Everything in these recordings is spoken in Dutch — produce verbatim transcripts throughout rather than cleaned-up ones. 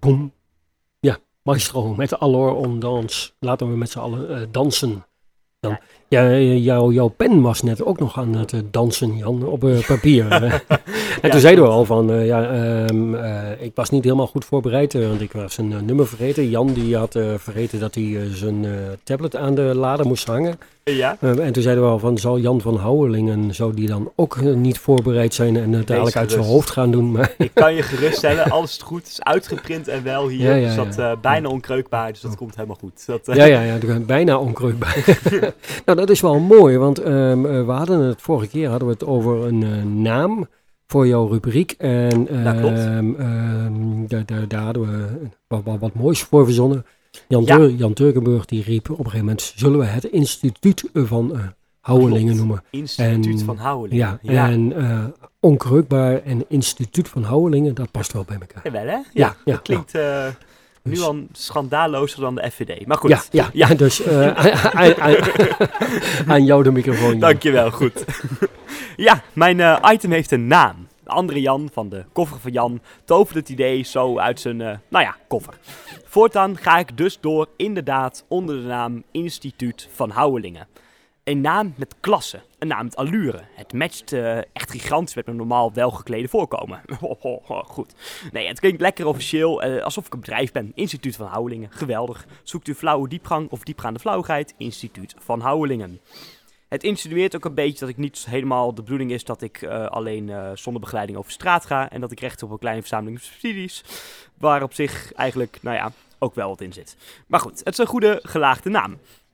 Maestro. Ja, Maestro met Allure on Dance. Laten we met z'n allen uh, dansen. Dan, ja, jou, jouw pen was net ook nog aan het uh, dansen, Jan, op uh, papier. en ja, toen zeiden we al van, uh, ja, um, uh, ik was niet helemaal goed voorbereid, uh, want ik was een uh, nummer vergeten. Jan die had uh, vergeten dat hij uh, zijn uh, tablet aan de lader moest hangen. Ja. Uh, en toen zeiden we al van, zal Jan van Houwelingen, zou die dan ook uh, niet voorbereid zijn en het dadelijk uit zijn hoofd gaan doen? Maar ik kan je geruststellen, alles is goed, het is uitgeprint en wel hier. Ja, ja, dus dat uh, bijna onkreukbaar, dus dat oh. komt helemaal goed. Dat, uh... Ja, ja, ja, bijna onkreukbaar. Nou, dat is wel mooi, want um, uh, we hadden het, vorige keer hadden we het over een uh, naam voor jouw rubriek. En uh, dat klopt. Um, um, daar, daar, daar hadden we wat, wat, wat moois voor verzonnen. Jan, ja. Tur- Jan Turkenburg die riep op een gegeven moment, zullen we het instituut van uh, Houwelingen noemen. Instituut en, van Houwelingen. Ja, ja. en uh, onkreukbaar en instituut van Houwelingen, dat past wel bij elkaar. Ja, wel hè? Ja, ja, ja dat klinkt... Uh, Nu dus. al schandalozer dan de F V D. Maar goed. Ja, ja, ja. dus uh, aan, aan, aan jou de microfoon. Jan. Dankjewel, goed. Ja, mijn uh, item heeft een naam. De andere Jan van de koffer van Jan tovert het idee zo uit zijn, uh, nou ja, koffer. Voortaan ga ik dus door inderdaad onder de naam Instituut van Houwelingen. Een naam met klasse, een naam met allure. Het matcht uh, echt gigantisch met mijn normaal welgeklede voorkomen. Goed. Nee, het klinkt lekker officieel, uh, alsof ik een bedrijf ben. Instituut van Houwelingen, geweldig. Zoekt u flauwe diepgang of diepgaande flauwigheid? Instituut van Houwelingen. Het insinueert ook een beetje dat ik niet helemaal de bedoeling is dat ik uh, alleen uh, zonder begeleiding over straat ga. En dat ik recht op een kleine verzameling subsidies, waar op zich eigenlijk, nou ja, ook wel wat in zit. Maar goed, het is een goede gelaagde naam.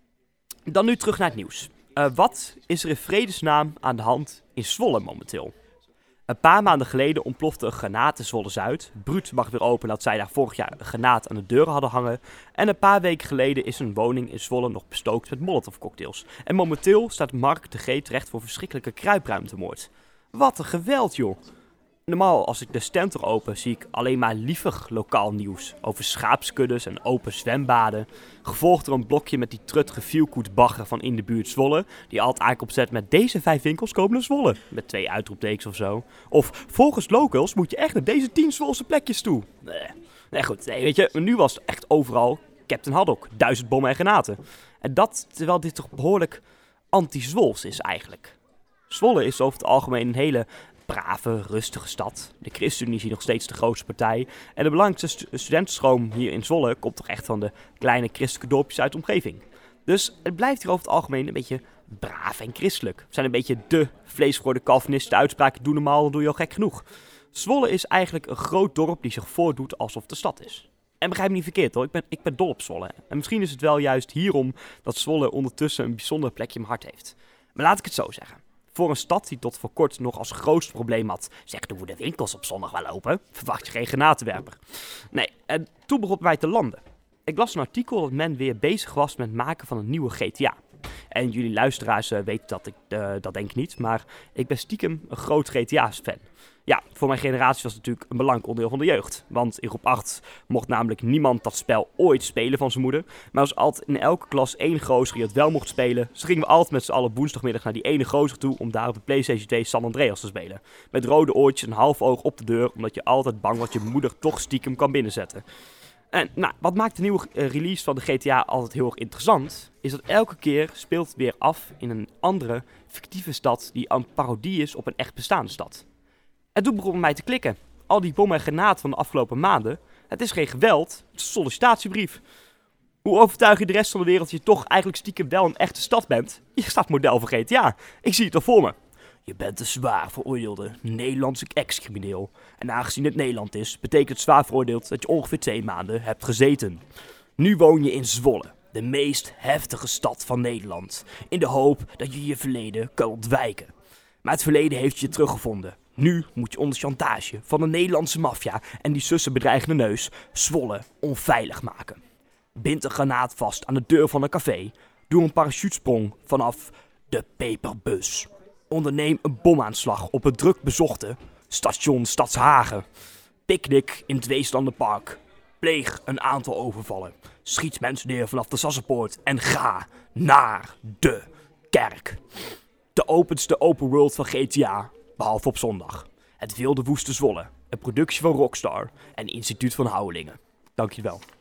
Dan nu terug naar het nieuws. Uh, wat is er in vredesnaam aan de hand in Zwolle momenteel? Een paar maanden geleden ontplofte een granaat in Zwolle-Zuid. Bruut mag weer open dat zij daar vorig jaar een granaat aan de deuren hadden hangen. En een paar weken geleden is een woning in Zwolle nog bestookt met molotovcocktails. En momenteel staat Mark de G terecht voor verschrikkelijke kruipruimtemoord. Wat een geweld, joh! Normaal, als ik de Stentor open, zie ik alleen maar lievig lokaal nieuws. Over schaapskuddes en open zwembaden. Gevolgd door een blokje met die truttige feelgood bagger van in de buurt Zwolle. Die altijd aankomt zet met deze vijf winkels komen naar Zwolle. Met twee uitroeptekens of zo. Of volgens locals moet je echt naar deze tien Zwolse plekjes toe. Nee, nee goed. Nee, weet je, nu was het echt overal Captain Haddock. Duizend bommen en granaten. En dat terwijl dit toch behoorlijk anti-Zwols is eigenlijk. Zwolle is over het algemeen een hele brave, rustige stad. De ChristenUnie is hier nog steeds de grootste partij. En de belangrijkste stu- studentenstroom hier in Zwolle komt toch echt van de kleine christelijke dorpjes uit de omgeving. Dus het blijft hier over het algemeen een beetje braaf en christelijk. Het zijn een beetje de vleesvergoorde Calvinisten uitspraken, doe normaal, dan doe je al gek genoeg. Zwolle is eigenlijk een groot dorp die zich voordoet alsof het de stad is. En begrijp me niet verkeerd hoor, ik ben, ik ben dol op Zwolle. En misschien is het wel juist hierom dat Zwolle ondertussen een bijzonder plekje in mijn hart heeft. Maar laat ik het zo zeggen. Voor een stad die tot voor kort nog als grootste probleem had, zeg, doen we de winkels op zondag wel open? Verwacht je geen granatenwerper? Nee, en toen begon mij te landen. Ik las een artikel dat men weer bezig was met het maken van een nieuwe G T A. En jullie luisteraars uh, weten dat ik uh, dat denk ik niet, maar ik ben stiekem een groot G T A-fan. Ja, voor mijn generatie was het natuurlijk een belangrijk onderdeel van de jeugd. Want in groep acht mocht namelijk niemand dat spel ooit spelen van zijn moeder. Maar er was altijd in elke klas één gozer die het wel mocht spelen. Dus gingen we altijd met z'n allen woensdagmiddag naar die ene gozer toe om daar op de PlayStation twee San Andreas te spelen. Met rode oortjes en een half oog op de deur, omdat je altijd bang was dat je moeder toch stiekem kan binnenzetten. En nou, wat maakt de nieuwe uh, release van de G T A altijd heel erg interessant, is dat elke keer speelt het weer af in een andere, fictieve stad die een parodie is op een echt bestaande stad. En toen begon het mij te klikken. Al die bommen en granaten van de afgelopen maanden, het is geen geweld, het is een sollicitatiebrief. Hoe overtuig je de rest van de wereld dat je toch eigenlijk stiekem wel een echte stad bent? Je staat model voor G T A. Ik zie het al voor me. Je bent een zwaar veroordeelde Nederlandse ex-crimineel. En aangezien het Nederland is, betekent het zwaar veroordeeld dat je ongeveer twee maanden hebt gezeten. Nu woon je in Zwolle, de meest heftige stad van Nederland. In de hoop dat je je verleden kan ontwijken. Maar het verleden heeft je teruggevonden. Nu moet je onder chantage van de Nederlandse maffia en die zussen bedreigende neus Zwolle onveilig maken. Bind een granaat vast aan de deur van een café. Doe een parachutesprong vanaf de peperbus. Onderneem een bomaanslag op het druk bezochte station Stadshagen. Picknick in het Weeslanderpark. Pleeg een aantal overvallen. Schiet mensen neer vanaf de Sassenpoort en ga naar de kerk. De openste open world van G T A, behalve op zondag. Het wilde woeste Zwolle, een productie van Rockstar en Instituut van Houwelingen. Dankjewel.